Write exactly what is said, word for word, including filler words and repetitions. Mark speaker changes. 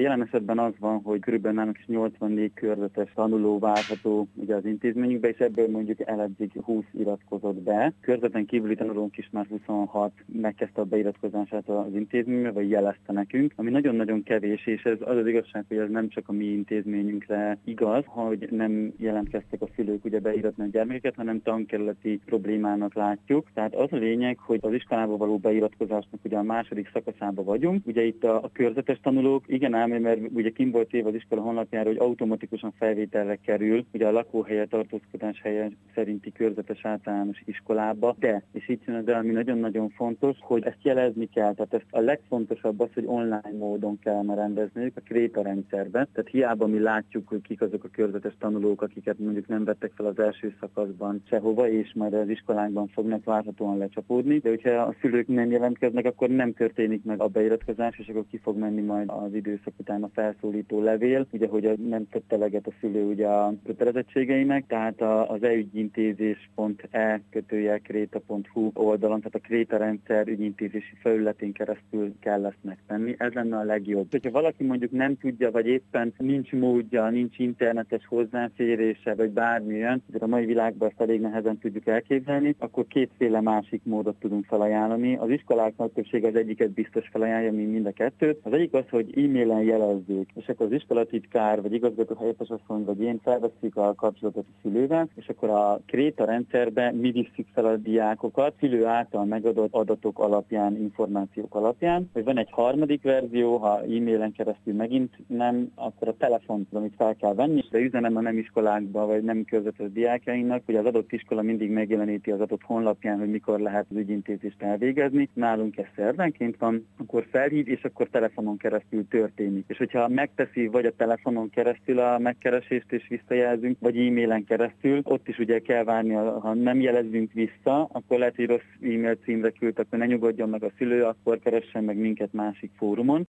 Speaker 1: jelen esetben az van, hogy körülbelül nálunk is nyolcvannégy körzetes tanuló várható ugye az intézményünkbe, és ebből mondjuk eleddig húsz iratkozott be. Körzeten kívüli tanulónk is már huszonhat megkezdte a beiratkozását az intézménybe, vagy jelezte nekünk, ami nagyon-nagyon kevés, és ez az az igazság, hogy ez nem csak a mi intézményünkre igaz, hogy nem jelentkeztek a szülők ugye beiratni a gyermekeket, hanem tankerületi problémának látjuk. Tehát az a lényeg, hogy az iskolába való beiratkozásnak ugye a második szakaszában vagyunk. Ugye itt a, a körzetes tanulók, igen ám, mert ugye kim volt év az iskola honlapjára, hogy automatikusan felvételre kerül, ugye a lakóhelye, tartózkodás helye szerinti körzetes általános iskolába, de, és itt jön az, ami nagyon-nagyon fontos, hogy ezt jelezni kell. Tehát ezt a legfontosabb az, hogy online módon kellene rendezniük a kréta rendszerben. Tehát hiába mi látjuk, hogy kik azok a körzetes tanulók, akiket mondjuk nem vettek fel az első szakaszban sehova, és majd az iskolákban fognak várhatóan lecsapódni. De hogyha a szülők nem jelentkeznek, akkor nem történik meg a beiratkozás, és akkor ki fog menni majd az időszak után a felszólító levél, ugye, hogy nem tett eleget a szülő ugye a kötelezettségeinek, tehát az e-ügyintézés pont e kötőjel kréta pont hu oldalon, tehát a Kréta rendszer ügyintézési felületén keresztül kell ezt megtenni. Ez lenne a legjobb. Hogyha valaki mondjuk nem tudja, vagy éppen nincs módja, nincs internetes hozzáférése, vagy bármilyen, de a mai világban ezt elég nehezen tudjuk elképzelni, akkor kétféle másik módot tudunk felajánlani. Az iskolák nagy többsége az egyiket biztos felajánlja, mint mind a kettőt. Az egyik az, hogy e-mailen jelezzék, és akkor az iskolatitkár, vagy igazgató helyettesasszony, vagy én felveszik a kapcsolatot a szülővel, és akkor a Kréta rendszerbe mi visszük fel a diákokat, szülő által megadott adatok alapján, információk alapján. Vagy van egy harmadik verzió, ha e-mailen keresztül megint nem, akkor a telefont, amit fel kell venni, de üzenem a nem iskolákba, vagy nem körzetes diákjainknak, hogy az adott iskola mindig megjeleníti az adott honlapján, hogy mikor lehet az ügyintézést elvégezni. Nálunk ez szervenként van, akkor felhív, és akkor telefonon keresztül történik. És hogyha megteszi vagy a telefonon keresztül a megkeresést és visszajelzünk, vagy e-mailen keresztül, ott is ugye kell várni, ha nem jelezzünk vissza, akkor lehet, hogy rossz e-mail címre küld, akkor ne nyugodjon meg a szülő, akkor keressen meg minket másik fórumon.